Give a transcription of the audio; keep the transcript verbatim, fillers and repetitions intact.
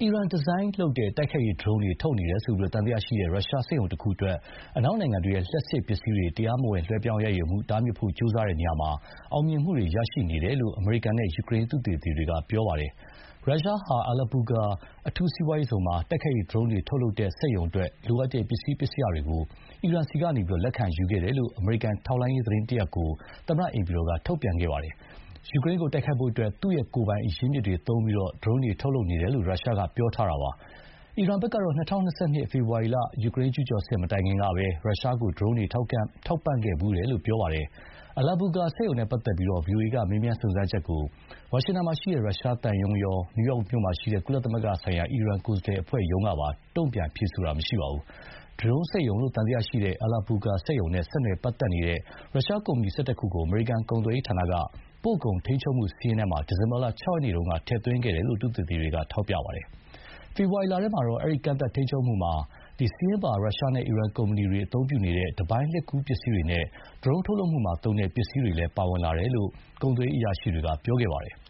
အီရန်ဒီဇိုင်းလုပ်တဲ့တိုက်ခိုက်ရေးဒရုန်းတွေထုတ်နေတယ်ဆိုပြီးသံသယရှိတဲ့ရုရှားစက်ရုံတခုအတွက်အနောက်နိုင်ငံတွေရဲ့လျှပ်စစ်ပစ္စည်းတွေတရားမဝင်လွှဲပြောင်းရယူမှုတားမြစ်ဖို့ကြိုးစားတဲ့နေရာမှာအောင်မြင်မှုတွေရရှိနေတယ်လို့အမေရိကန်နဲ့ယူကရိန်းသုတေသီတွေကပြောပါတယ်။ရုရှားဟာ Alabukha အထူးစီးပွားရေးဇုံမှာတိုက်ခိုက်ရေးဒရုန်းတွေထုတ်လုပ်တဲ့စက်ရုံအတွက်လိုအပ်တဲ့ပစ္စည်းပစ္စယတွေကိုအီရန်ဆီကနေလက်ခံယူခဲ့တယ်လို့အမေရိကန်ထောက်လှမ်းရေးသတင်းတရပ်ကိုသမ္မတအိမ်ဖြူတော်ကထုတ်ပြန်ခဲ့ပါတယ်။ယူကရိန်းကိုတိုက်ခိုက်ဖို့သူ့ရဲ့ကိုယ်ပိုင်အရင်းအမြစ်တွေသုံးပြီးဒရုန်းတွေထုတ်လုပ်နေတယ်လို့ရုရှားကပြောထားတာပါ။အီရန်ဘက်ကတော့၂၀၂၂ဖေဖော်ဝါရီလယူကရိန်းကျူးကျော်စစ်မတိုင်ခင်ကပဲရုရှားကိုဒရုန်းတွေထောက်ကန်ထောက်ပံ့ခဲ့ဘူးတယ်လို့ပြောပါတယ်။ Alabukha စက်ရုံနဲ့ပတ်သက်ပြီး ဗွီအိုအေကမေးမြန်းစုံစမ်းချက်ကိုဝါရှင်တန်မှာရှိတဲ့ရုရှားသံရုံးရောနယူးယောက်မြို့မှာရှိတဲ့ကုလသမဂ္ဂဆိုင်ရာအီရန်ကိုယ်စားလှယ်အဖွဲ့ရုံးကပါတုံ့ပြန်ဖြေဆိုတာမရှိပါဘူး။ ဒရုန်းစက်ရုံလို့သံသယရှိတဲ့ Alabukha စက်ရုံနဲ့ဆက်နွယ်ပတ်သက်နေတဲ့ရုရှားကုမ္ပဏီ ၁၁ ခုကိုအမေရိကန်ကုန်သွယ်ရေးဌာနကပို့ကုန်ထိန်းချုပ်မှုစာရင်းထဲမှာဒီဇင်ဘာလ၆ ရက်နေ့တုန်းကထည့်သွင်းခဲ့တယ်လို့သုတေသီတွေကထောက်ပြပါတယ်။ဖေဖော်ဝါရီလထဲမှာတော့အဲဒီကန့်သတ်ထိန်းချုပ်မှုမှာစာရင်းပါရုရှားနဲ့အီရန်ကုမ္ပဏီတွေအသုံးပြုနေတဲ့တပိုင်းလျှပ်ကူးပစ္စည်းတွေနဲ့ဒရုန်းထုတ်လုပ်မှုမှာသုံးတဲ့ပစ္စည်းတွေလည်းပါဝင်လာတယ်လို့ကုန်သွယ်ရေးအရာရှိတွေကပြောခဲ့ပါတယ်